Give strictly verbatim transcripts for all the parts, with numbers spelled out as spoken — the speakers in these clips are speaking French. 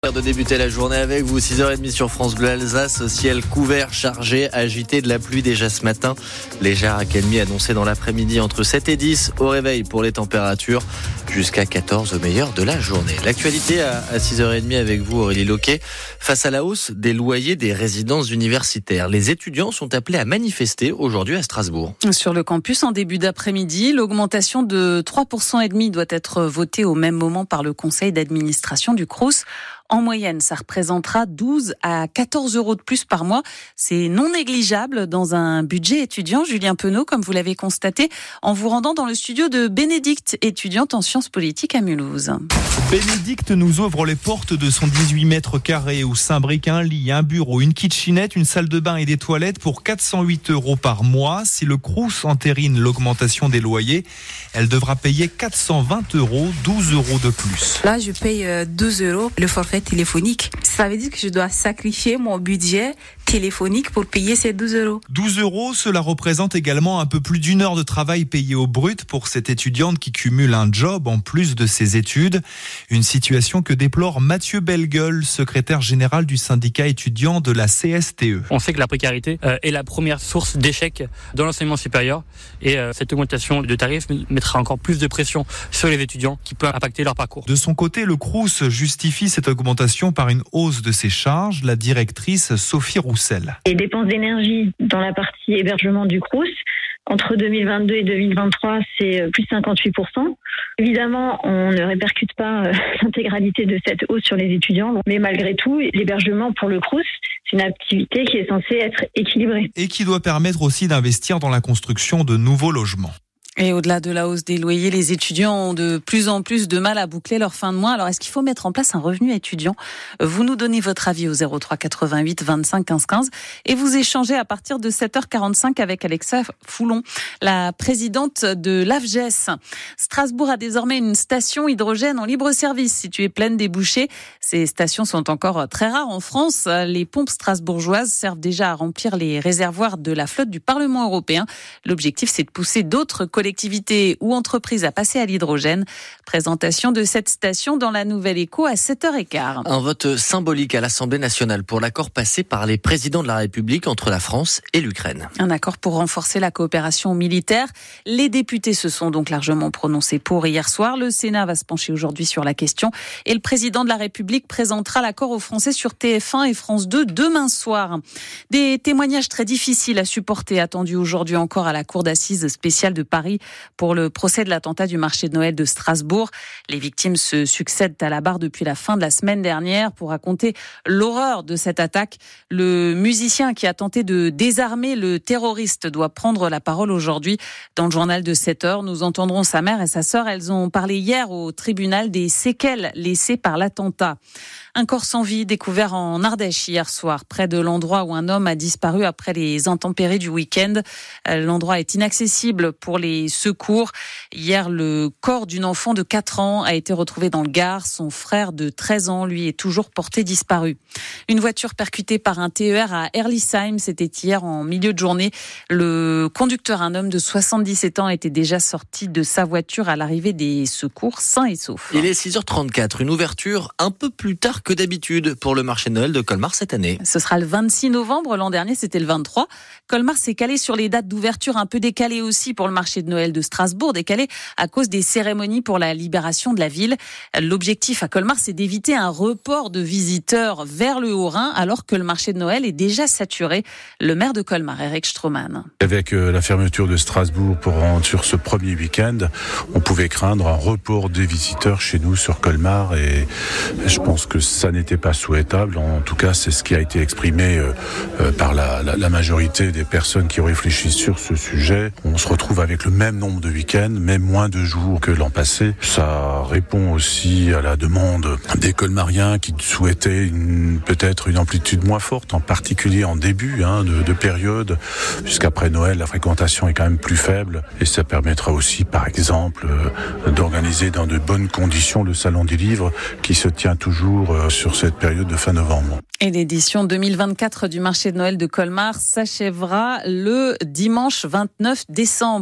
De débuter la journée avec vous, six heures trente sur France Bleu Alsace, ciel couvert, chargé, agité de la pluie déjà ce matin. Légère accalmie annoncée dans l'après-midi entre sept et dix au réveil pour les températures, jusqu'à quatorze au meilleur de la journée. L'actualité à six heures trente avec vous, Aurélie Loquet. Face à la hausse des loyers des résidences universitaires, les étudiants sont appelés à manifester aujourd'hui à Strasbourg. Sur le campus, en début d'après-midi, l'augmentation de trois virgule cinq pour cent doit être votée au même moment par le conseil d'administration du Crous. En moyenne, ça représentera douze à quatorze euros de plus par mois. C'est non négligeable dans un budget étudiant. Julien Penaud, comme vous l'avez constaté, en vous rendant dans le studio de Bénédicte, étudiante en sciences politiques à Mulhouse. Bénédicte nous ouvre les portes de son dix-huit mètres carrés où s'imbriquent un lit, un bureau, une kitchenette, une salle de bain et des toilettes pour quatre cent huit euros par mois. Si le Crous entérine l'augmentation des loyers, elle devra payer quatre cent vingt euros, douze euros de plus. Là, je paye douze euros le forfait téléphonique. Ça veut dire que je dois sacrifier mon budget téléphonique pour payer ces douze euros. douze euros, cela représente également un peu plus d'une heure de travail payé au brut pour cette étudiante qui cumule un job en plus de ses études. Une situation que déplore Mathieu Bellegueule, secrétaire général du syndicat étudiant de la C S T E. On sait que la précarité euh, est la première source d'échec dans l'enseignement supérieur et euh, cette augmentation de tarifs mettra encore plus de pression sur les étudiants qui peut impacter leur parcours. De son côté, le Crous justifie cette augmentation par une hausse de ses charges. La directrice Sophie Roussel. Les dépenses d'énergie dans la partie hébergement du Crous, entre deux mille vingt-deux et deux mille vingt-trois, c'est plus cinquante-huit pour cent. Évidemment, on ne répercute pas l'intégralité de cette hausse sur les étudiants, mais malgré tout, l'hébergement pour le Crous, c'est une activité qui est censée être équilibrée. Et qui doit permettre aussi d'investir dans la construction de nouveaux logements. Et au-delà de la hausse des loyers, les étudiants ont de plus en plus de mal à boucler leur fin de mois. Alors, est-ce qu'il faut mettre en place un revenu étudiant ? Vous nous donnez votre avis au zéro trois quatre-vingt-huit vingt-cinq quinze quinze et vous échangez à partir de sept heures quarante-cinq avec Alexa Foulon, la présidente de l'A F G E S. Strasbourg a désormais une station hydrogène en libre service située pleine des bouchées. Ces stations sont encore très rares en France. Les pompes strasbourgeoises servent déjà à remplir les réservoirs de la flotte du Parlement européen. L'objectif, c'est de pousser d'autres collectivités ou entreprises à passer à l'hydrogène. Présentation de cette station dans la Nouvelle Écho à sept heures quinze. Un vote symbolique à l'Assemblée nationale pour l'accord passé par les présidents de la République entre la France et l'Ukraine. Un accord pour renforcer la coopération militaire. Les députés se sont donc largement prononcés pour hier soir. Le Sénat va se pencher aujourd'hui sur la question et le président de la République présentera l'accord aux Français sur T F un et France deux demain soir. Des témoignages très difficiles à supporter attendus aujourd'hui encore à la Cour d'assises spéciale de Paris pour le procès de l'attentat du marché de Noël de Strasbourg. Les victimes se succèdent à la barre depuis la fin de la semaine dernière pour raconter l'horreur de cette attaque. Le musicien qui a tenté de désarmer le terroriste doit prendre la parole aujourd'hui. Dans le journal de sept heures, nous entendrons sa mère et sa sœur. Elles ont parlé hier au tribunal des séquelles laissées par l'attentat. Un corps sans vie découvert en Ardèche hier soir, près de l'endroit où un homme a disparu après les intempéries du week-end. L'endroit est inaccessible pour les secours. Hier, le corps d'une enfant de quatre ans a été retrouvé dans le Gard. Son frère de treize ans, lui, est toujours porté disparu. Une voiture percutée par un T E R à Herlisheim, c'était hier en milieu de journée. Le conducteur, un homme de soixante-dix-sept ans, était déjà sorti de sa voiture à l'arrivée des secours, sain et sauf. Il est six heures trente-quatre, une ouverture un peu plus tard que d'habitude pour le marché de Noël de Colmar cette année. Ce sera le vingt-six novembre, l'an dernier c'était le vingt-trois. Colmar s'est calé sur les dates d'ouverture, un peu décalées aussi pour le marché de Noël de Strasbourg, décalées à cause des cérémonies pour la libération de la ville. L'objectif à Colmar, c'est d'éviter un report de visiteurs vers le Haut-Rhin alors que le marché de Noël est déjà saturé. Le maire de Colmar, Eric Stroman. Avec la fermeture de Strasbourg pour sur ce premier week-end, on pouvait craindre un report des visiteurs chez nous sur Colmar et je pense que ça n'était pas souhaitable. En tout cas, c'est ce qui a été exprimé euh, par la, la, la majorité des personnes qui ont réfléchi sur ce sujet. On se retrouve avec le même nombre de week-ends, même moins de jours que l'an passé. Ça répond aussi à la demande des Colmariens qui souhaitaient une, peut-être une amplitude moins forte, en particulier en début hein, de, de période. Puisqu'après Noël, la fréquentation est quand même plus faible et ça permettra aussi, par exemple, euh, d'organiser dans de bonnes conditions le Salon du Livre qui se tient toujours euh, sur cette période de fin novembre. Et l'édition deux mille vingt-quatre du marché de Noël de Colmar s'achèvera le dimanche vingt-neuf décembre.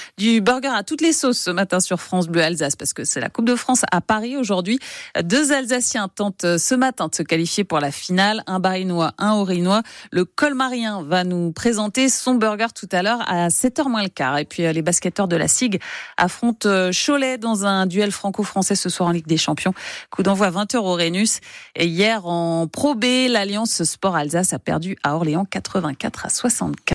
Du burger à toutes les sauces ce matin sur France Bleu Alsace parce que c'est la Coupe de France à Paris aujourd'hui. Deux Alsaciens tentent ce matin de se qualifier pour la finale. Un Barinois, un Orinois. Le Colmarien va nous présenter son burger tout à l'heure à sept heures moins le quart. Et puis les basketteurs de la S I G affrontent Cholet dans un duel franco-français ce soir en Ligue des Champions. Coup d'envoi à vingt heures au Rhenus. Et hier en Pro B, l'Alliance Sport Alsace a perdu à Orléans quatre-vingt-quatre à soixante-quatre.